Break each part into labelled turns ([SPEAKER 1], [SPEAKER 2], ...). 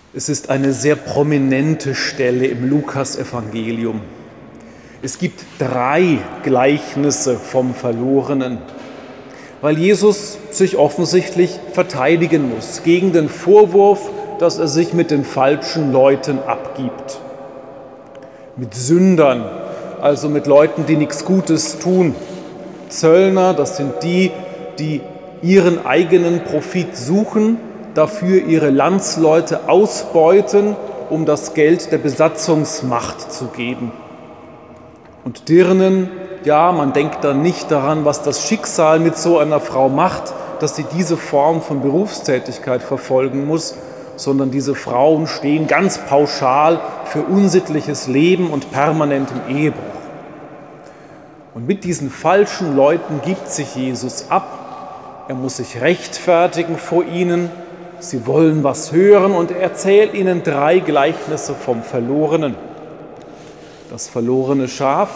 [SPEAKER 1] Es ist eine sehr prominente Stelle im Lukasevangelium. Es gibt 3 Gleichnisse vom Verlorenen, weil Jesus sich offensichtlich verteidigen muss gegen den Vorwurf, dass er sich mit den falschen Leuten abgibt. Mit Sündern, also mit Leuten, die nichts Gutes tun. Zöllner, das sind die, die ihren eigenen Profit suchen, dafür ihre Landsleute ausbeuten, um das Geld der Besatzungsmacht zu geben. Und Dirnen, ja, man denkt dann nicht daran, was das Schicksal mit so einer Frau macht, dass sie diese Form von Berufstätigkeit verfolgen muss, sondern diese Frauen stehen ganz pauschal für unsittliches Leben und permanentem Ehebruch. Und mit diesen falschen Leuten gibt sich Jesus ab. Er muss sich rechtfertigen vor ihnen. Sie wollen was hören und er erzählt ihnen 3 Gleichnisse vom Verlorenen. Das verlorene Schaf,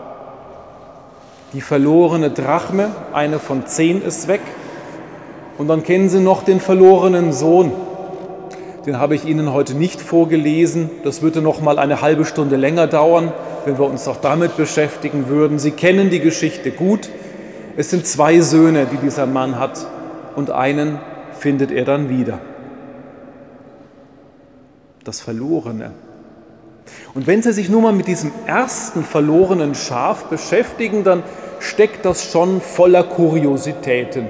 [SPEAKER 1] die verlorene Drachme, eine von 10 ist weg. Und dann kennen Sie noch den verlorenen Sohn. Den habe ich Ihnen heute nicht vorgelesen. Das würde noch mal eine halbe Stunde länger dauern, wenn wir uns auch damit beschäftigen würden. Sie kennen die Geschichte gut. Es sind 2 Söhne, die dieser Mann hat, und einen findet er dann wieder. Das Verlorene. Und wenn Sie sich nun mal mit diesem ersten verlorenen Schaf beschäftigen, dann steckt das schon voller Kuriositäten.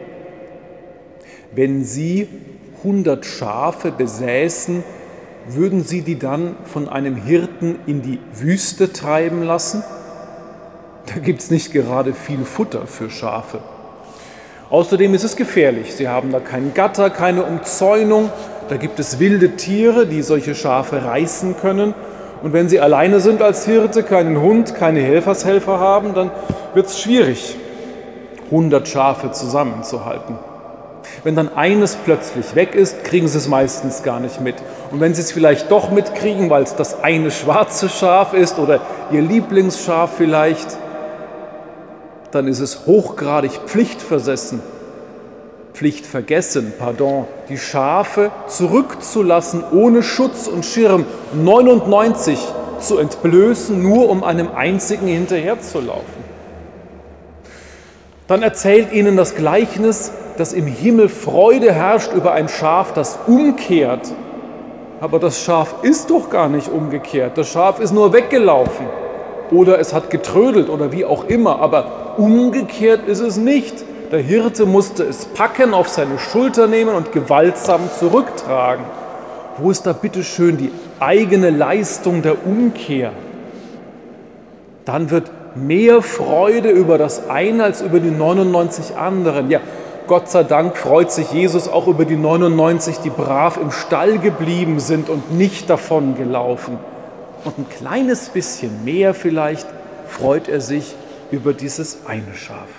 [SPEAKER 1] Wenn Sie 100 Schafe besäßen, würden Sie die dann von einem Hirten in die Wüste treiben lassen? Da gibt es nicht gerade viel Futter für Schafe. Außerdem ist es gefährlich. Sie haben da keinen Gatter, keine Umzäunung. Da gibt es wilde Tiere, die solche Schafe reißen können. Und wenn Sie alleine sind als Hirte, keinen Hund, keine Helfershelfer haben, dann wird es schwierig, 100 Schafe zusammenzuhalten. Wenn dann eines plötzlich weg ist, kriegen Sie es meistens gar nicht mit. Und wenn Sie es vielleicht doch mitkriegen, weil es das eine schwarze Schaf ist oder Ihr Lieblingsschaf vielleicht, dann ist es hochgradig pflichtvergessen, die Schafe zurückzulassen ohne Schutz und Schirm, 99 zu entblößen, nur um einem einzigen hinterherzulaufen. Dann erzählt ihnen das Gleichnis, dass im Himmel Freude herrscht über ein Schaf, das umkehrt. Aber das Schaf ist doch gar nicht umgekehrt. Das Schaf ist nur weggelaufen oder es hat getrödelt oder wie auch immer. Aber umgekehrt ist es nicht. Der Hirte musste es packen, auf seine Schulter nehmen und gewaltsam zurücktragen. Wo ist da bitte schön die eigene Leistung der Umkehr? Dann wird mehr Freude über das eine als über die 99 anderen. Ja, Gott sei Dank freut sich Jesus auch über die 99, die brav im Stall geblieben sind und nicht davon gelaufen. Und ein kleines bisschen mehr vielleicht freut er sich über dieses eine Schaf.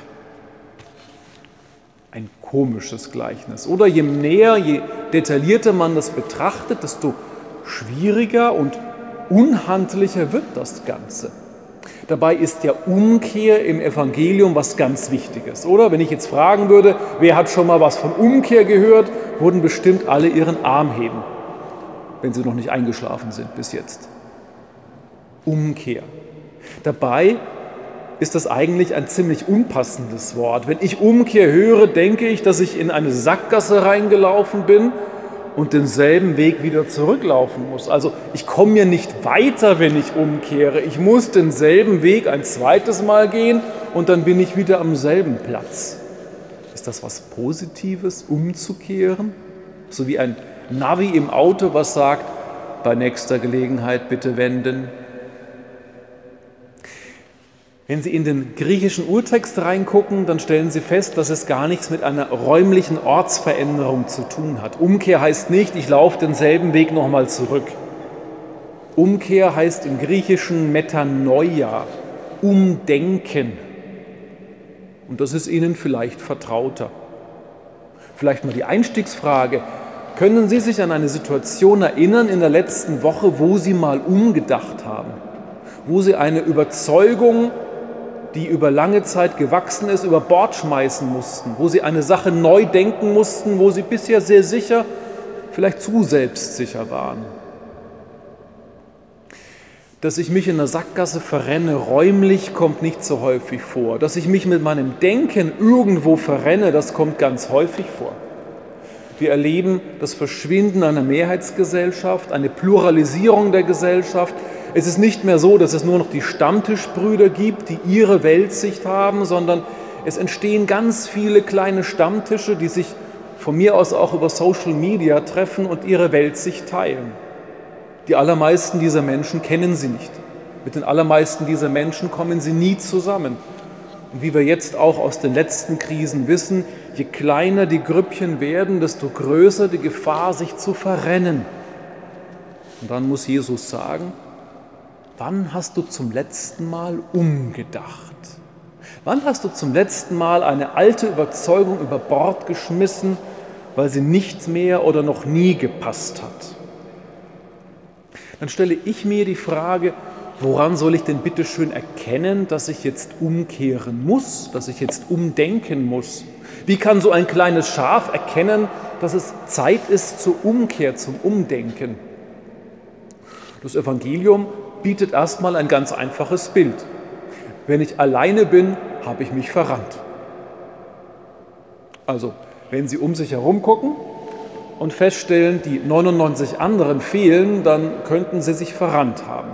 [SPEAKER 1] Ein komisches Gleichnis. Oder je näher, je detaillierter man das betrachtet, desto schwieriger und unhandlicher wird das Ganze. Dabei ist ja Umkehr im Evangelium was ganz Wichtiges, oder? Wenn ich jetzt fragen würde, wer hat schon mal was von Umkehr gehört, würden bestimmt alle ihren Arm heben, wenn sie noch nicht eingeschlafen sind bis jetzt. Umkehr. Dabei ist das eigentlich ein ziemlich unpassendes Wort. Wenn ich Umkehr höre, denke ich, dass ich in eine Sackgasse reingelaufen bin und denselben Weg wieder zurücklaufen muss. Also ich komme ja nicht weiter, wenn ich umkehre. Ich muss denselben Weg ein zweites Mal gehen und dann bin ich wieder am selben Platz. Ist das was Positives, umzukehren? So wie ein Navi im Auto, was sagt, bei nächster Gelegenheit bitte wenden. Wenn Sie in den griechischen Urtext reingucken, dann stellen Sie fest, dass es gar nichts mit einer räumlichen Ortsveränderung zu tun hat. Umkehr heißt nicht, ich laufe denselben Weg nochmal zurück. Umkehr heißt im Griechischen Metanoia, umdenken. Und das ist Ihnen vielleicht vertrauter. Vielleicht mal die Einstiegsfrage. Können Sie sich an eine Situation erinnern in der letzten Woche, wo Sie mal umgedacht haben? Wo Sie eine Überzeugung, die über lange Zeit gewachsen ist, über Bord schmeißen mussten, wo Sie eine Sache neu denken mussten, wo Sie bisher sehr sicher vielleicht zu selbstsicher waren. Dass ich mich in einer Sackgasse verrenne, räumlich, kommt nicht so häufig vor. Dass ich mich mit meinem Denken irgendwo verrenne, das kommt ganz häufig vor. Wir erleben das Verschwinden einer Mehrheitsgesellschaft, eine Pluralisierung der Gesellschaft. Es ist nicht mehr so, dass es nur noch die Stammtischbrüder gibt, die ihre Weltsicht haben, sondern es entstehen ganz viele kleine Stammtische, die sich von mir aus auch über Social Media treffen und ihre Weltsicht teilen. Die allermeisten dieser Menschen kennen sie nicht. Mit den allermeisten dieser Menschen kommen sie nie zusammen. Und wie wir jetzt auch aus den letzten Krisen wissen, je kleiner die Grüppchen werden, desto größer die Gefahr, sich zu verrennen. Und dann muss Jesus sagen, wann hast du zum letzten Mal umgedacht? Wann hast du zum letzten Mal eine alte Überzeugung über Bord geschmissen, weil sie nicht mehr oder noch nie gepasst hat? Dann stelle ich mir die Frage, woran soll ich denn bitte schön erkennen, dass ich jetzt umkehren muss, dass ich jetzt umdenken muss? Wie kann so ein kleines Schaf erkennen, dass es Zeit ist zur Umkehr, zum Umdenken? Das Evangelium bietet erstmal ein ganz einfaches Bild. Wenn ich alleine bin, habe ich mich verrannt. Also, wenn Sie um sich herum gucken und feststellen, die 99 anderen fehlen, dann könnten Sie sich verrannt haben.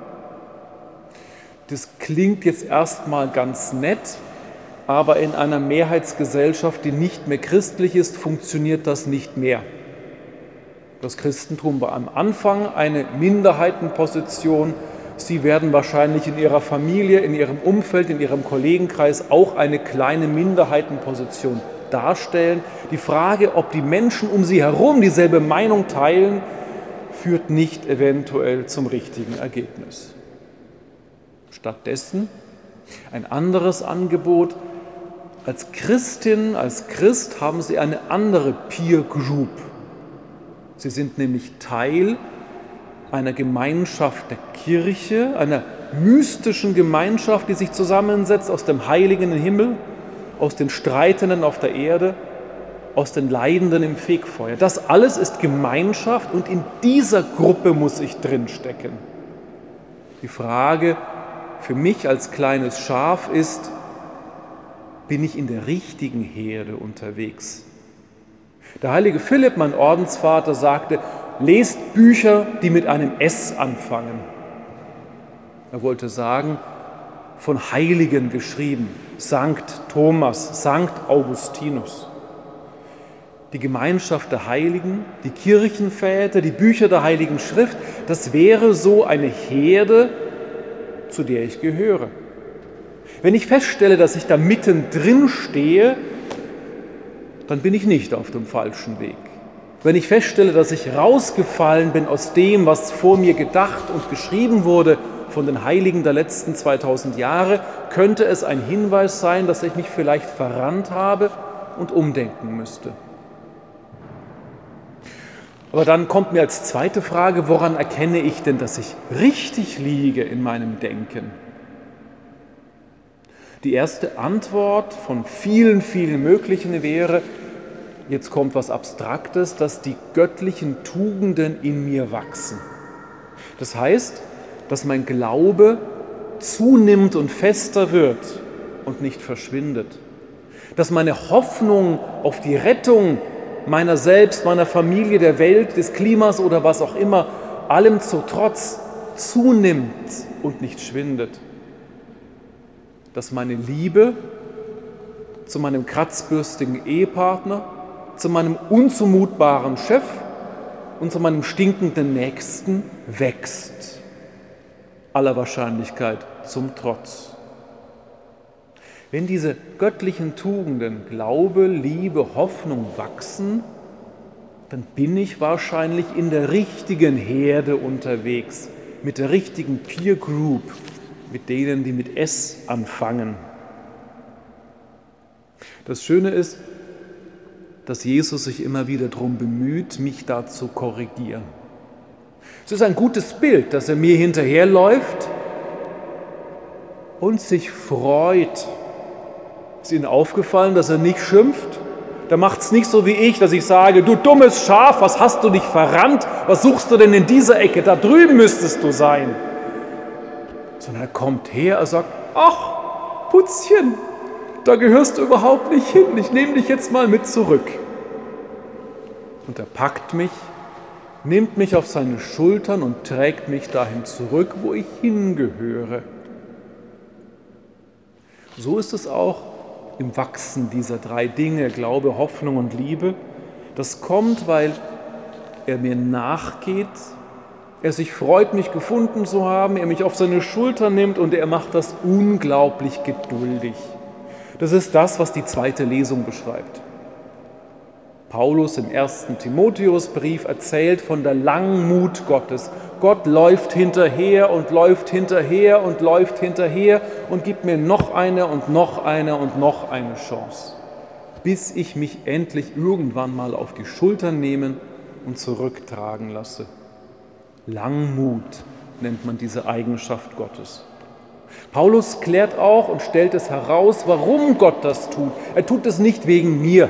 [SPEAKER 1] Das klingt jetzt erstmal ganz nett, aber in einer Mehrheitsgesellschaft, die nicht mehr christlich ist, funktioniert das nicht mehr. Das Christentum war am Anfang eine Minderheitenposition. Sie werden wahrscheinlich in Ihrer Familie, in Ihrem Umfeld, in Ihrem Kollegenkreis auch eine kleine Minderheitenposition darstellen. Die Frage, ob die Menschen um Sie herum dieselbe Meinung teilen, führt nicht eventuell zum richtigen Ergebnis. Stattdessen ein anderes Angebot. Als Christin, als Christ haben Sie eine andere Peer Group. Sie sind nämlich Teil einer Gemeinschaft der Kirche, einer mystischen Gemeinschaft, die sich zusammensetzt aus dem Heiligen im Himmel, aus den Streitenden auf der Erde, aus den Leidenden im Fegfeuer. Das alles ist Gemeinschaft und in dieser Gruppe muss ich drinstecken. Die Frage für mich als kleines Schaf ist, bin ich in der richtigen Herde unterwegs? Der heilige Philipp, mein Ordensvater, sagte, lest Bücher, die mit einem S anfangen. Er wollte sagen, von Heiligen geschrieben, Sankt Thomas, Sankt Augustinus. Die Gemeinschaft der Heiligen, die Kirchenväter, die Bücher der Heiligen Schrift, das wäre so eine Herde, zu der ich gehöre. Wenn ich feststelle, dass ich da mittendrin stehe, dann bin ich nicht auf dem falschen Weg. Wenn ich feststelle, dass ich rausgefallen bin aus dem, was vor mir gedacht und geschrieben wurde von den Heiligen der letzten 2000 Jahre, könnte es ein Hinweis sein, dass ich mich vielleicht verrannt habe und umdenken müsste. Aber dann kommt mir als zweite Frage, woran erkenne ich denn, dass ich richtig liege in meinem Denken? Die erste Antwort von vielen, vielen möglichen wäre, jetzt kommt was Abstraktes, dass die göttlichen Tugenden in mir wachsen. Das heißt, dass mein Glaube zunimmt und fester wird und nicht verschwindet. Dass meine Hoffnung auf die Rettung meiner selbst, meiner Familie, der Welt, des Klimas oder was auch immer, allem zu Trotz zunimmt und nicht schwindet. Dass meine Liebe zu meinem kratzbürstigen Ehepartner, zu meinem unzumutbaren Chef und zu meinem stinkenden Nächsten wächst. Aller Wahrscheinlichkeit zum Trotz. Wenn diese göttlichen Tugenden, Glaube, Liebe, Hoffnung wachsen, dann bin ich wahrscheinlich in der richtigen Herde unterwegs, mit der richtigen Peer Group, mit denen, die mit S anfangen. Das Schöne ist, dass Jesus sich immer wieder darum bemüht, mich da zu korrigieren. Es ist ein gutes Bild, dass er mir hinterherläuft und sich freut. Ist Ihnen aufgefallen, dass er nicht schimpft, der macht es nicht so wie ich, dass ich sage, du dummes Schaf, was hast du dich verrannt? Was suchst du denn in dieser Ecke? Da drüben müsstest du sein. Sondern er kommt her, er sagt, ach, Putzchen, da gehörst du überhaupt nicht hin. Ich nehme dich jetzt mal mit zurück. Und er packt mich, nimmt mich auf seine Schultern und trägt mich dahin zurück, wo ich hingehöre. So ist es auch im Wachsen dieser drei Dinge, Glaube, Hoffnung und Liebe. Das kommt, weil er mir nachgeht, er sich freut, mich gefunden zu haben, er mich auf seine Schulter nimmt und er macht das unglaublich geduldig. Das ist das, was die zweite Lesung beschreibt. Paulus im 1. Timotheusbrief erzählt von der Langmut Gottes. Gott läuft hinterher und läuft hinterher und läuft hinterher und gibt mir noch eine und noch eine und noch eine Chance, bis ich mich endlich irgendwann mal auf die Schultern nehmen und zurücktragen lasse. Langmut nennt man diese Eigenschaft Gottes. Paulus klärt auch und stellt es heraus, warum Gott das tut. Er tut es nicht wegen mir.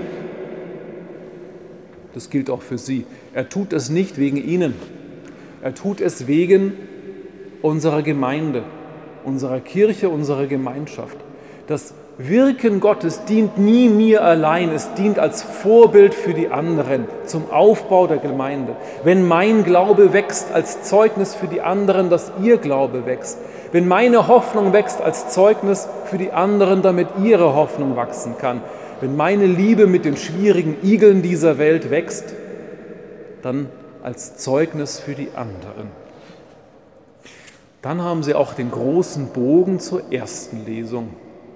[SPEAKER 1] Das gilt auch für Sie. Er tut es nicht wegen Ihnen. Er tut es wegen unserer Gemeinde, unserer Kirche, unserer Gemeinschaft. Das Wirken Gottes dient nie mir allein, es dient als Vorbild für die anderen, zum Aufbau der Gemeinde. Wenn mein Glaube wächst als Zeugnis für die anderen, dass ihr Glaube wächst. Wenn meine Hoffnung wächst als Zeugnis für die anderen, damit ihre Hoffnung wachsen kann. Wenn meine Liebe mit den schwierigen Igeln dieser Welt wächst, dann als Zeugnis für die anderen. Dann haben Sie auch den großen Bogen zur ersten Lesung.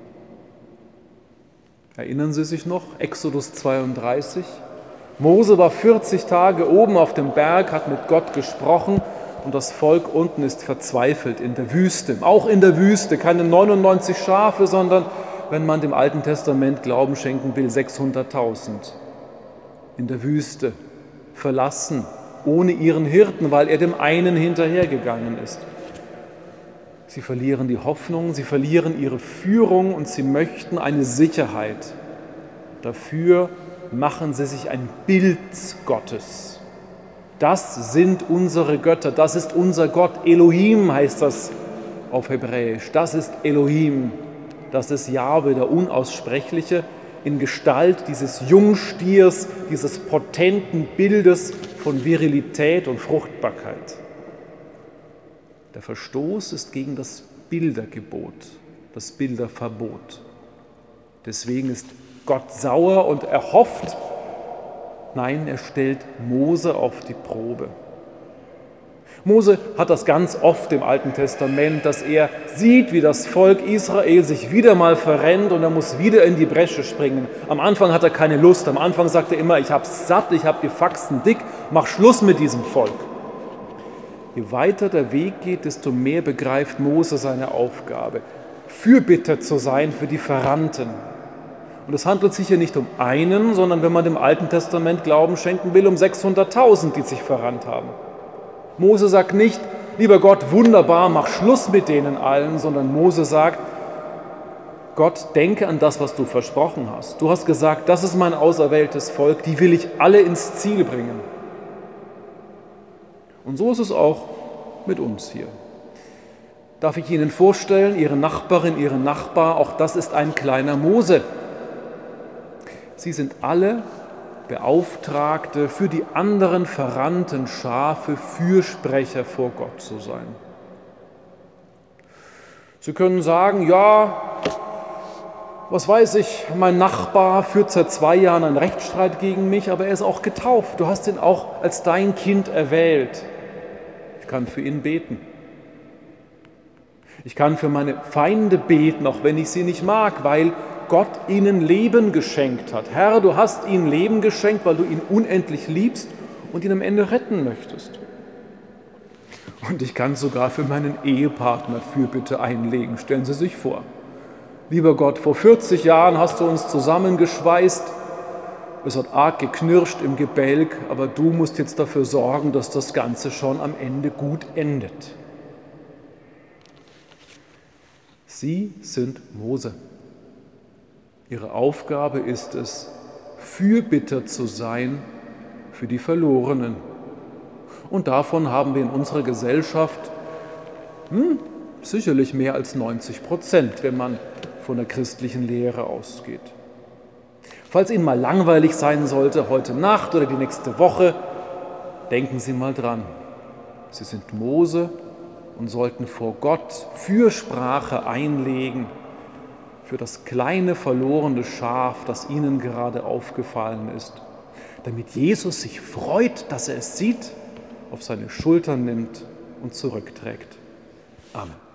[SPEAKER 1] Erinnern Sie sich noch? Exodus 32. Mose war 40 Tage oben auf dem Berg, hat mit Gott gesprochen und das Volk unten ist verzweifelt in der Wüste. Auch in der Wüste, keine 99 Schafe, sondern, wenn man dem Alten Testament Glauben schenken will, 600.000. In der Wüste, verlassen, ohne ihren Hirten, weil er dem einen hinterhergegangen ist. Sie verlieren die Hoffnung, sie verlieren ihre Führung und sie möchten eine Sicherheit. Dafür machen sie sich ein Bild Gottes. Das sind unsere Götter, das ist unser Gott. Elohim heißt das auf Hebräisch. Das ist Elohim, das ist Jahwe, der Unaussprechliche, in Gestalt dieses Jungstiers, dieses potenten Bildes von Virilität und Fruchtbarkeit. Der Verstoß ist gegen das Bildergebot, das Bilderverbot. Deswegen ist Gott sauer und er hofft, nein, er stellt Mose auf die Probe. Mose hat das ganz oft im Alten Testament, dass er sieht, wie das Volk Israel sich wieder mal verrennt und er muss wieder in die Bresche springen. Am Anfang hat er keine Lust, am Anfang sagt er immer, ich hab's satt, ich hab die Faxen dick, mach Schluss mit diesem Volk. Je weiter der Weg geht, desto mehr begreift Mose seine Aufgabe, Fürbitter zu sein für die Verrannten. Und es handelt sich hier nicht um einen, sondern wenn man dem Alten Testament Glauben schenken will, um 600.000, die sich verrannt haben. Mose sagt nicht, lieber Gott, wunderbar, mach Schluss mit denen allen, sondern Mose sagt, Gott, denke an das, was du versprochen hast. Du hast gesagt, das ist mein auserwähltes Volk, die will ich alle ins Ziel bringen. Und so ist es auch mit uns hier. Darf ich Ihnen vorstellen, Ihre Nachbarin, Ihren Nachbar, auch das ist ein kleiner Mose. Sie sind alle Beauftragte, für die anderen verrannten Schafe Fürsprecher vor Gott zu sein. Sie können sagen, ja, was weiß ich, mein Nachbar führt seit 2 Jahren einen Rechtsstreit gegen mich, aber er ist auch getauft. Du hast ihn auch als dein Kind erwählt. Ich kann für ihn beten. Ich kann für meine Feinde beten, auch wenn ich sie nicht mag, weil Gott ihnen Leben geschenkt hat. Herr, du hast ihnen Leben geschenkt, weil du ihn unendlich liebst und ihn am Ende retten möchtest. Und ich kann sogar für meinen Ehepartner Fürbitte einlegen. Stellen Sie sich vor, lieber Gott, vor 40 Jahren hast du uns zusammengeschweißt. Es hat arg geknirscht im Gebälk, aber du musst jetzt dafür sorgen, dass das Ganze schon am Ende gut endet. Sie sind Mose. Ihre Aufgabe ist es, Fürbitter zu sein für die Verlorenen. Und davon haben wir in unserer Gesellschaft sicherlich mehr als 90%, wenn man von der christlichen Lehre ausgeht. Falls Ihnen mal langweilig sein sollte, heute Nacht oder die nächste Woche, denken Sie mal dran. Sie sind Mose und sollten vor Gott Fürsprache einlegen für das kleine verlorene Schaf, das Ihnen gerade aufgefallen ist, damit Jesus sich freut, dass er es sieht, auf seine Schultern nimmt und zurückträgt. Amen.